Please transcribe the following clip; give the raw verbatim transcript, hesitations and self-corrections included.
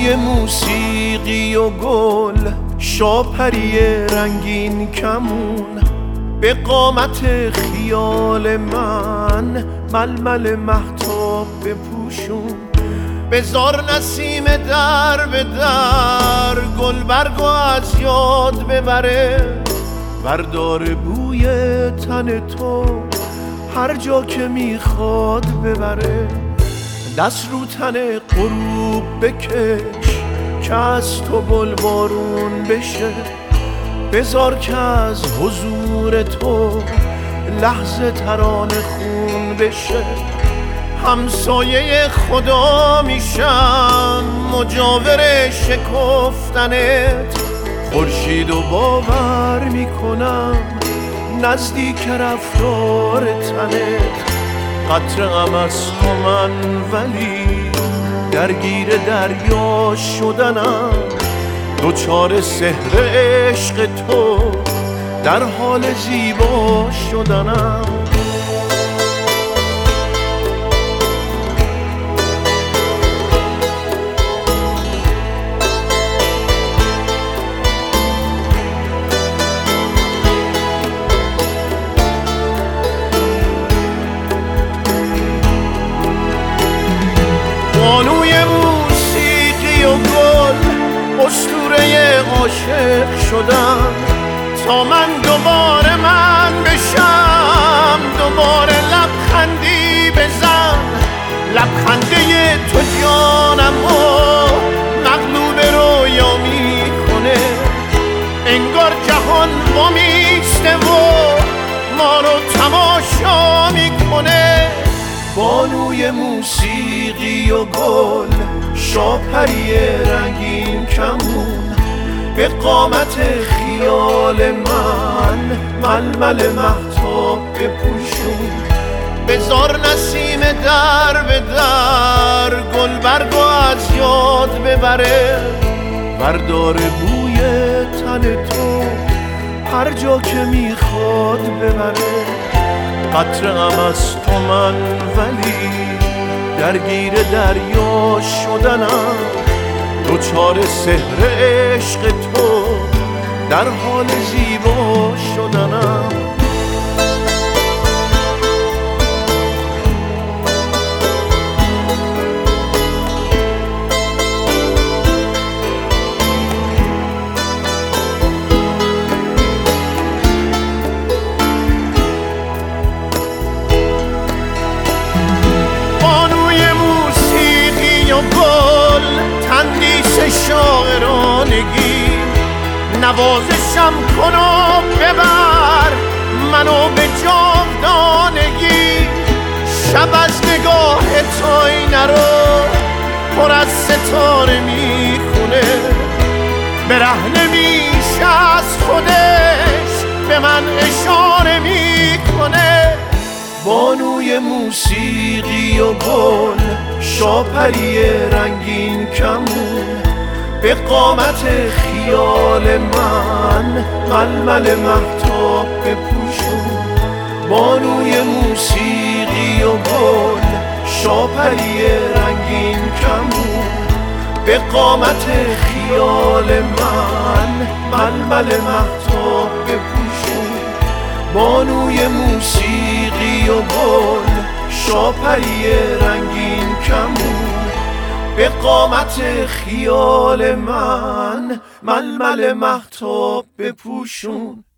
بانوی موسیقی و گل، شاپری رنگین کمون، به قامت خیال من ململ مهتاب بپوشون. بذار نسیم در به در گل برگو از یاد ببره، بردار بوی تن تو هر جا که میخواد ببره. دست رو تن غروب بکش که از تو بلبارون بشه، بذار که از حضور تو لحظه ترانه خون بشه. همسایه خدا میشم مجاور شکفتنت، خورشید و باور میکنم نزدیک رفتار تنت. قطره ام از تو من ولی درگیر دریا شدنم، دوچار سحر عشق تو در حال زیبا شدنم. بانوی موسیقی و گل، اسطوره عاشق شدم تا من دوباره من بشم. دوباره لبخندی بزن، لبخنده تو جانمو مغلوب رویا میکنه. انگار جهان وامیسته و ما رو تماشا میکنه. بانوی موسیقی و گل، شاپری رنگین کمون، به قامت خیال من ململ مهتاب بپوشون. بذار نسیم در به در گل برگو از یاد ببره، بردار بوی تن تو هر جا که میخواد ببره. قطره ام از تو من ولی درگیر دریا شدنم، دوچار سحر عشق تو در حال زیبا شدنم. تندیس شاعرانگی، نوازشم کن و ببر منو به جاودانگی. شب از نگاه تو آینه رو پر از ستاره میخونه، برهنه میشه از خودش به من اشاره میکنه. بانوی موسیقی و گل، شاپری رنگین کمون، به قامت خیال من ململ مهتاب بپوشون. بانوی موسیقی و گل، شاپری رنگین کمون، به قامت خیال من ململ مهتاب بپوشون. بانوی موسیقی و گل، شاپری رنگین کمون، به قامت خیال من ململ مهتاب بپوشون.